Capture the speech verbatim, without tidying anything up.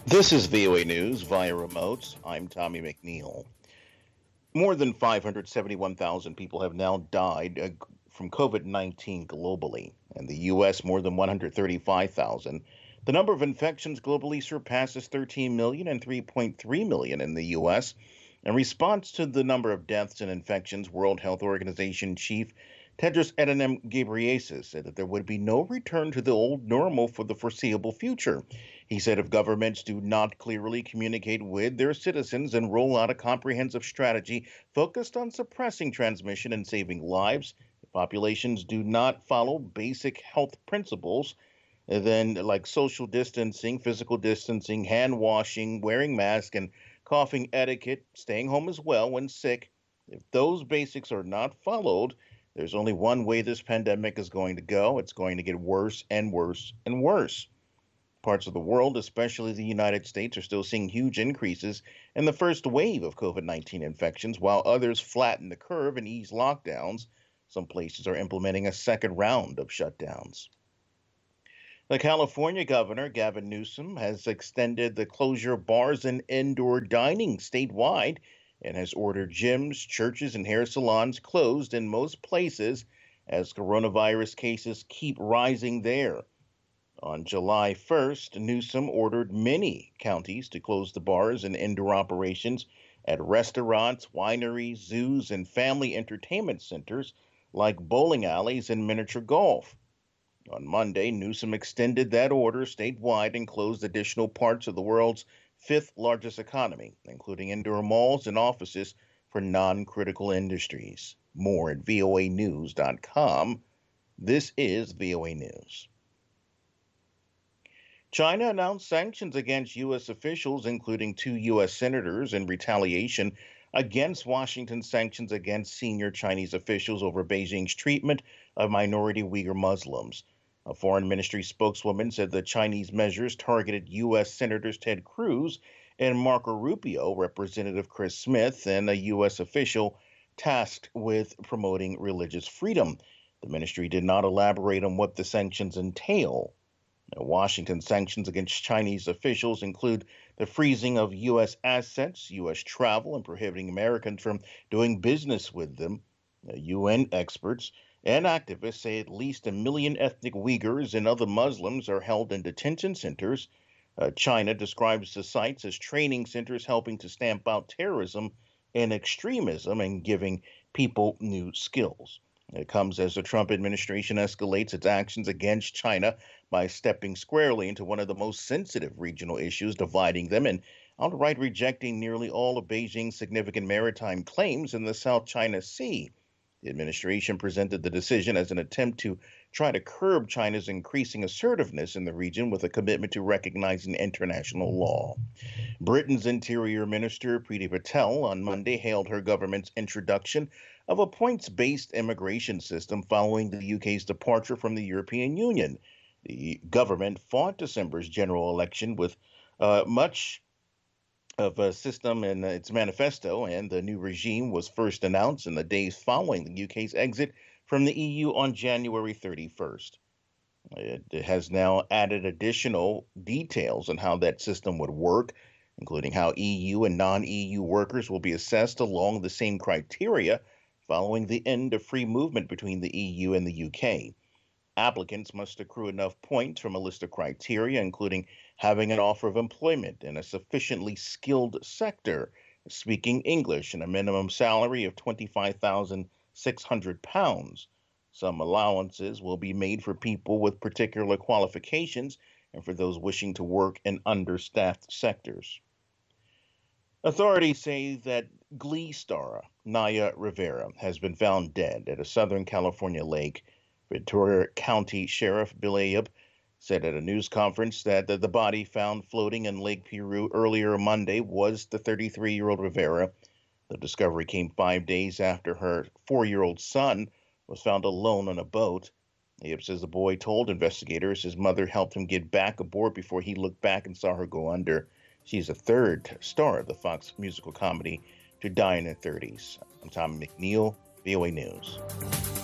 This is V O A News via remote. I'm Tommy McNeil. More than five hundred seventy-one thousand people have now died uh, from COVID nineteen globally. In the U S, more than one hundred thirty-five thousand. The number of infections globally surpasses thirteen million and three point three million in the U S. In response to the number of deaths and infections, World Health Organization Chief Tedros Adhanom Ghebreyesus said that there would be no return to the old normal for the foreseeable future. He said if governments do not clearly communicate with their citizens and roll out a comprehensive strategy focused on suppressing transmission and saving lives, if populations do not follow basic health principles, then like social distancing, physical distancing, hand washing, wearing masks, and coughing etiquette, staying home as well when sick, if those basics are not followed, there's only one way this pandemic is going to go. It's going to get worse and worse and worse. Parts of the world, especially the United States, are still seeing huge increases in the first wave of COVID nineteen infections, while others flatten the curve and ease lockdowns. Some places are implementing a second round of shutdowns. The California governor, Gavin Newsom, has extended the closure of bars and indoor dining statewide and has ordered gyms, churches, and hair salons closed in most places as coronavirus cases keep rising there. On July first, Newsom ordered many counties to close the bars and indoor operations at restaurants, wineries, zoos, and family entertainment centers like bowling alleys and miniature golf. On Monday, Newsom extended that order statewide and closed additional parts of the world's fifth largest economy, including indoor malls and offices for non critical industries. More at V O A news dot com. This is V O A News. China announced sanctions against U S officials, including two U S senators, in retaliation against Washington's sanctions against senior Chinese officials over Beijing's treatment of minority Uyghur Muslims. A foreign ministry spokeswoman said the Chinese measures targeted U S Senators Ted Cruz and Marco Rubio, Representative Chris Smith, and a U S official tasked with promoting religious freedom. The ministry did not elaborate on what the sanctions entail. Now, Washington sanctions against Chinese officials include the freezing of U S assets, U S travel, and prohibiting Americans from doing business with them. Uh, U N experts and activists say at least a million ethnic Uyghurs and other Muslims are held in detention centers. Uh, China describes the sites as training centers helping to stamp out terrorism and extremism and giving people new skills. It comes as the Trump administration escalates its actions against China by stepping squarely into one of the most sensitive regional issues dividing them and outright rejecting nearly all of Beijing's significant maritime claims in the South China Sea. The administration presented the decision as an attempt to try to curb China's increasing assertiveness in the region with a commitment to recognizing international law. Britain's Interior Minister Priti Patel on Monday hailed her government's introduction of a points based immigration system following the U K's departure from the European Union. The government fought December's general election with uh, much of a system in its manifesto, and the new regime was first announced in the days following the U K's exit from the E U on January thirty-first. It has now added additional details on how that system would work, including how E U and non E U workers will be assessed along the same criteria following the end of free movement between the E U and the U K. Applicants must accrue enough points from a list of criteria, including having an offer of employment in a sufficiently skilled sector, speaking English, and a minimum salary of twenty-five thousand six hundred pounds. Some allowances will be made for people with particular qualifications and for those wishing to work in understaffed sectors. Authorities say that Glee star Naya Rivera has been found dead at a Southern California lake. Ventura County Sheriff Bill Ayoub said at a news conference that the, the body found floating in Lake Piru earlier Monday was the thirty-three-year-old Rivera. The discovery came five days after her four-year-old son was found alone on a boat. Ayoub says the boy told investigators his mother helped him get back aboard before he looked back and saw her go under. She's a third star of the Fox musical comedy To Die in Her thirties. I'm Tom McNeil, V O A News.